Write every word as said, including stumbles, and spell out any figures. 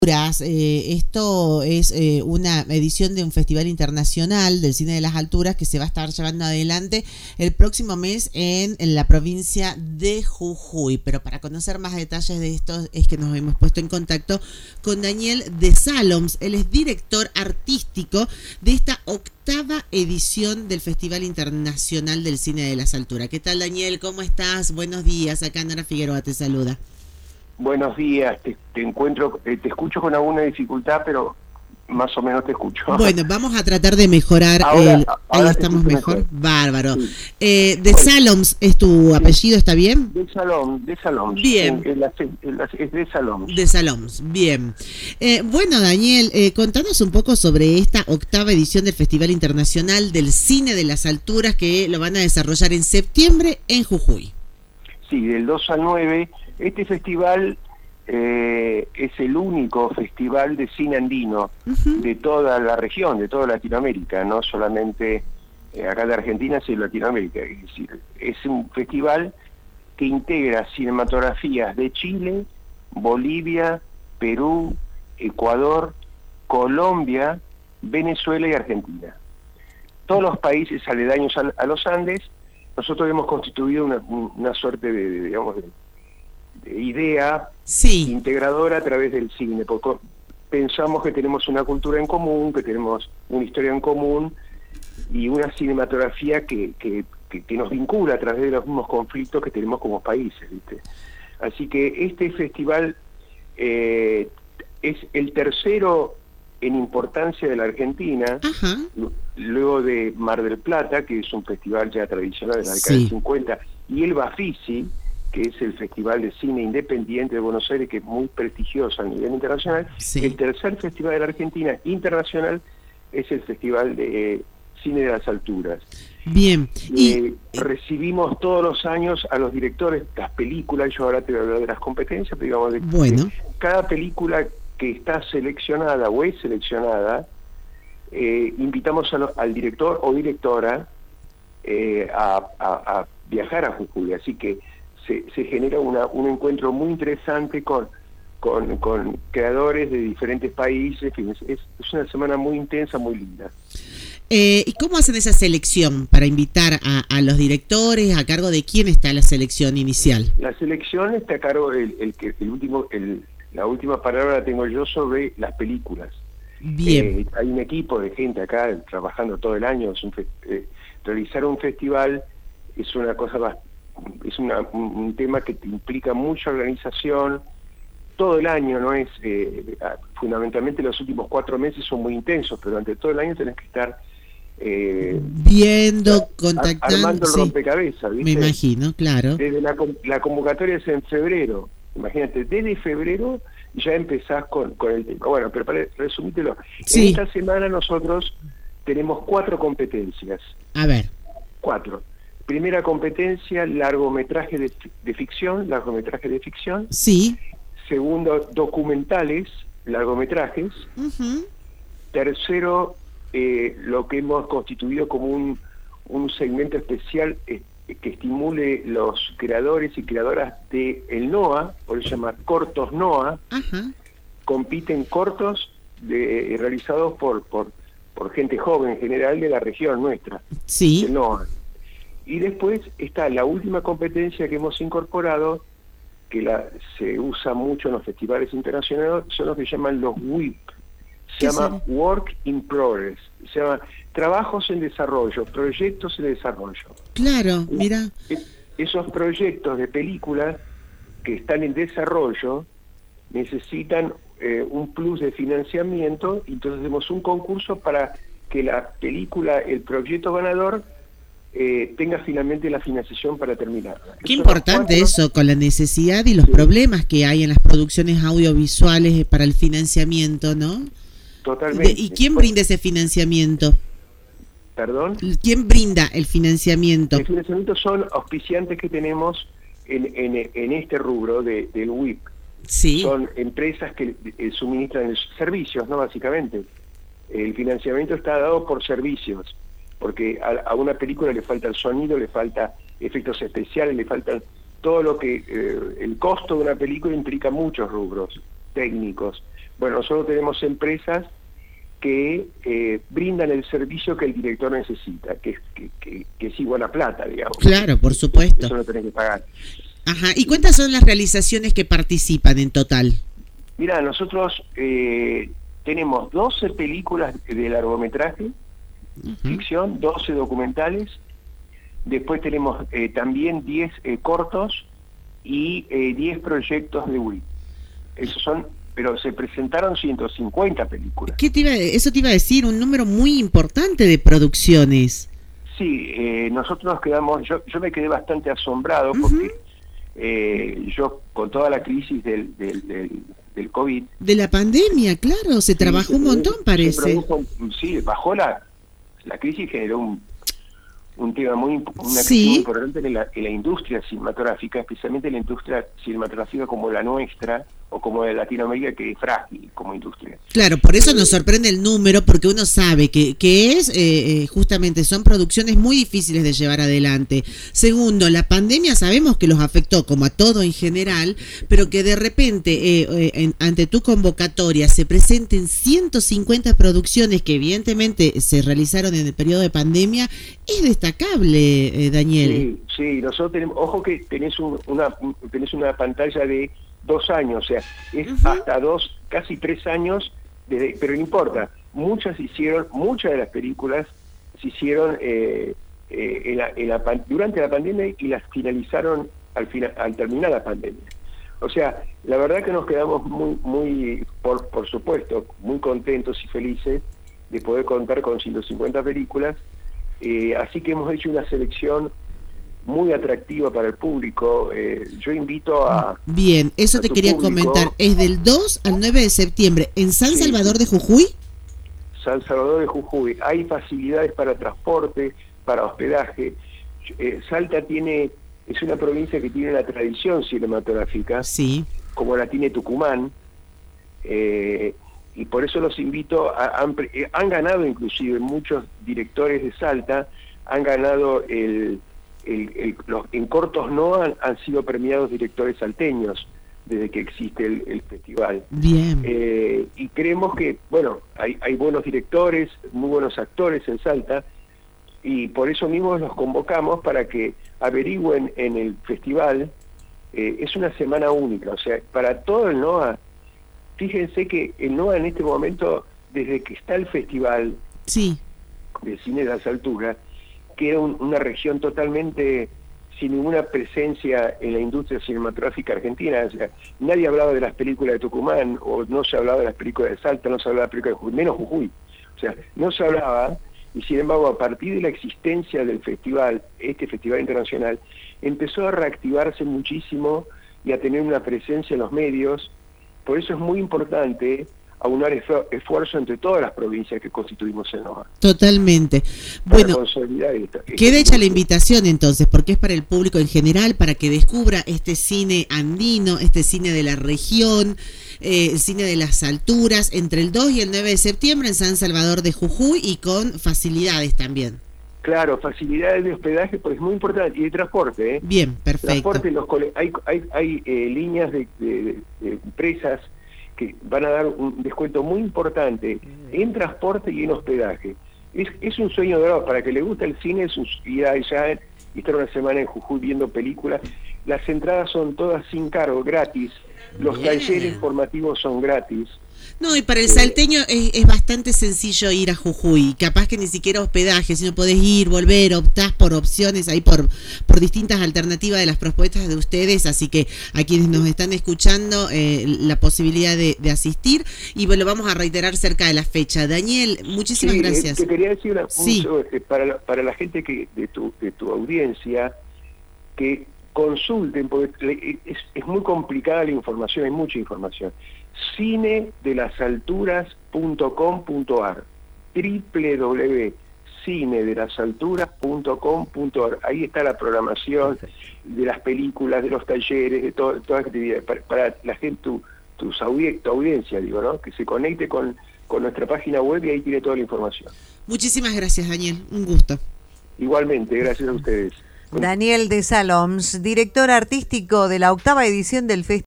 Eh, esto es eh, una edición de un festival internacional del cine de las alturas que se va a estar llevando adelante el próximo mes en, en la provincia de Jujuy. Pero para conocer más detalles de esto es que nos hemos puesto en contacto con Daniel de Saloms. Él es director artístico de esta octava edición del Festival Internacional del Cine de las Alturas. ¿Qué tal, Daniel? ¿Cómo estás? Buenos días. Acá Nora Figueroa te saluda. Buenos días, te, te encuentro, eh, te escucho con alguna dificultad, pero más o menos te escucho. Bueno, vamos a tratar de mejorar. Ahora, el, ahora ahí estamos mejor. mejor. Bárbaro. Sí. Eh, de Saloms es tu sí. apellido, ¿está bien? De Saloms, de Saloms. Bien. En, en la, en la, es de Saloms. De Saloms, bien. Eh, bueno, Daniel, eh, contanos un poco sobre esta octava edición del Festival Internacional del Cine de las Alturas que lo van a desarrollar en septiembre en Jujuy. Sí, del dos al nueve. Este festival eh, es el único festival de cine andino uh-huh. de toda la región, de toda Latinoamérica, no solamente eh, acá de Argentina, sino de Latinoamérica. Es decir, es un festival que integra cinematografías de Chile, Bolivia, Perú, Ecuador, Colombia, Venezuela y Argentina. Todos los países aledaños a, a los Andes. Nosotros hemos constituido una, una suerte de, de digamos, de, de idea sí. integradora a través del cine, porque pensamos que tenemos una cultura en común, que tenemos una historia en común y una cinematografía que, que, que, que nos vincula a través de los mismos conflictos que tenemos como países, ¿viste? Así que este festival eh, es el tercero en importancia de la Argentina, uh-huh. luego de Mar del Plata, que es un festival ya tradicional de la década sí. del cincuenta, y el Bafisi, que es el Festival de Cine Independiente de Buenos Aires, que es muy prestigioso a nivel internacional. Sí. El tercer festival de la Argentina internacional es el Festival de eh, Cine de las Alturas. Bien. Eh, y recibimos todos los años a los directores de las películas. Yo ahora te voy a hablar de las competencias, pero digamos, de, bueno. de cada película que está seleccionada o es seleccionada, eh, invitamos a lo, al director o directora eh, a, a, a viajar a Jujuy, así que se, se genera una, un encuentro muy interesante con, con, con creadores de diferentes países. Es, es una semana muy intensa, muy linda. Eh, ¿Y cómo hacen esa selección para invitar a, a los directores? ¿A cargo de quién está la selección inicial? La selección está a cargo del el, el, el último... El, La última palabra la tengo yo sobre las películas. Bien. Eh, hay un equipo de gente acá trabajando todo el año. Es un fe eh, realizar un festival es una cosa, es una, un, un tema que te implica mucha organización todo el año, no es eh, fundamentalmente los últimos cuatro meses son muy intensos, pero durante todo el año tenés que estar eh, viendo, contactando, armando el sí. rompecabezas, ¿viste? Me imagino, claro. Desde la, la convocatoria es en febrero. Imagínate, desde febrero ya empezás con, con el tema. Bueno, pero para resumírtelo, sí. en esta semana nosotros tenemos cuatro competencias. A ver. Cuatro. Primera competencia, largometraje de, de ficción, largometraje de ficción. Sí. Segundo, documentales, largometrajes. Uh-huh. Tercero, eh, lo que hemos constituido como un, un segmento especial eh, que estimule los creadores y creadoras de el NOA, por eso se llama Cortos NOA. Uh-huh. Compiten cortos de, realizados por, por, por gente joven en general de la región nuestra, sí. del NOA. Y después está la última competencia que hemos incorporado, que la, se usa mucho en los festivales internacionales, son los que llaman los W I P. Se llama será? Work in Progress, se llama Trabajos en Desarrollo, Proyectos en Desarrollo. Claro, mira. Esos proyectos de películas que están en desarrollo necesitan eh, un plus de financiamiento, entonces hacemos un concurso para que la película, el proyecto ganador, eh, tenga finalmente la financiación para terminarla. Qué eso importante cuatro... eso, con la necesidad y los sí. problemas que hay en las producciones audiovisuales para el financiamiento, ¿no? Totalmente. ¿Y quién brinda ese financiamiento? ¿Perdón? ¿Quién brinda el financiamiento? El financiamiento son auspiciantes que tenemos en, en, en este rubro de, del W I P. Sí. Son empresas que eh, suministran servicios, ¿no? Básicamente. El financiamiento está dado por servicios, porque a, a una película le falta el sonido, le falta efectos especiales, le faltan todo lo que... Eh, el costo de una película implica muchos rubros técnicos, Bueno, nosotros tenemos empresas que eh, brindan el servicio que el director necesita, que, que, que, que es igual a plata, digamos. Claro, por supuesto. Eso lo tenés que pagar. Ajá. ¿Y cuántas son las realizaciones que participan en total? Mira, nosotros eh, tenemos doce películas de largometraje, uh-huh. ficción, doce documentales, después tenemos eh, también diez eh, cortos y eh, diez proyectos de Wii. Esos son, pero se presentaron ciento cincuenta películas. ¿Qué te iba, eso te iba a decir, un número muy importante de producciones. Sí, eh, nosotros nos quedamos, yo, yo me quedé bastante asombrado porque uh-huh. eh, yo con toda la crisis del, del, del, del COVID... De la pandemia, claro, se sí, trabajó un montón, se, parece. Se produjo, sí, bajó la, la crisis, generó un, un tema muy, una crisis sí. muy importante en la, en la industria cinematográfica, especialmente en la industria cinematográfica como la nuestra, o como de Latinoamérica, que es frágil como industria. Claro, por eso nos sorprende el número, porque uno sabe que, que es, eh, justamente, son producciones muy difíciles de llevar adelante. Segundo, la pandemia sabemos que los afectó, como a todo en general, pero que de repente, eh, eh, en, ante tu convocatoria, se presenten ciento cincuenta producciones que evidentemente se realizaron en el periodo de pandemia, es destacable, eh, Daniel. Sí, sí, nosotros tenemos, ojo que tenés, un, una, tenés una pantalla de dos años, o sea, es uh-huh. hasta dos, casi tres años, desde, pero no importa, muchas hicieron, muchas de las películas se hicieron eh, eh, en la, en la, durante la pandemia y las finalizaron al, final, al terminar la pandemia. O sea, la verdad que nos quedamos muy, muy por, por supuesto, muy contentos y felices de poder contar con ciento cincuenta películas, eh, así que hemos hecho una selección muy atractiva para el público. Eh, yo invito a... Bien, eso te quería público. comentar. Es del dos al nueve de septiembre. ¿En San sí. Salvador de Jujuy? San Salvador de Jujuy. Hay facilidades para transporte, para hospedaje. Eh, Salta tiene... Es una provincia que tiene una tradición cinematográfica, sí. como la tiene Tucumán. Eh, y por eso los invito a... Han, han ganado inclusive muchos directores de Salta, han ganado el... El, el, los, en cortos no han, han sido premiados directores salteños desde que existe el, el festival. Bien. Eh, y creemos que, bueno, hay, hay buenos directores, muy buenos actores en Salta, y por eso mismo los convocamos para que averigüen en el festival. Eh, es una semana única, o sea, para todo el NOA, fíjense que el NOA en este momento, desde que está el festival sí. de cine de las alturas, queda un, una región totalmente sin ninguna presencia en la industria cinematográfica argentina. O sea, nadie hablaba de las películas de Tucumán, o no se hablaba de las películas de Salta, no se hablaba de las películas de Jujuy, menos Jujuy. O sea, no se hablaba, y sin embargo, a partir de la existencia del festival, este festival internacional, empezó a reactivarse muchísimo y a tener una presencia en los medios. Por eso es muy importante aunar esfuerzo entre todas las provincias que constituimos el NOA. Totalmente. Bueno, queda hecha la invitación entonces, porque es para el público en general, para que descubra este cine andino, este cine de la región, eh, cine de las alturas, entre el dos y el nueve de septiembre en San Salvador de Jujuy, y con facilidades también. Claro, facilidades de hospedaje, pues es muy importante, y de transporte. ¿eh? Bien, perfecto. Transporte, los cole- hay, hay, hay eh, líneas de, de, de, de empresas que van a dar un descuento muy importante en transporte y en hospedaje. Es, es un sueño dorado para que le guste el cine, es un, ir allá y estar una semana en Jujuy viendo películas. Las entradas son todas sin cargo, gratis. Los Bien. talleres formativos son gratis. No, y para el salteño es, es bastante sencillo ir a Jujuy, capaz que ni siquiera hospedaje, si no podés ir, volver, optás por opciones, ahí por, por distintas alternativas de las propuestas de ustedes, así que a quienes nos están escuchando, eh, la posibilidad de, de asistir, y lo vamos a reiterar cerca de la fecha. Daniel, muchísimas sí, gracias. Te quería decir una, sí. un, para, la, para la gente que de tu, de tu audiencia, que consulten, porque es, es muy complicada la información, hay mucha información. cine de las alturas punto com punto a r doble u doble u doble u punto cine de las alturas punto com punto a r. Ahí está la programación de las películas, de los talleres, de todo, toda actividad para, para la gente, tu, tus audi- tu audiencia, digo, ¿no? Que se conecte con, con nuestra página web y ahí tiene toda la información. Muchísimas gracias, Daniel, un gusto. Igualmente, gracias a ustedes. Daniel de Saloms, director artístico de la octava edición del Festival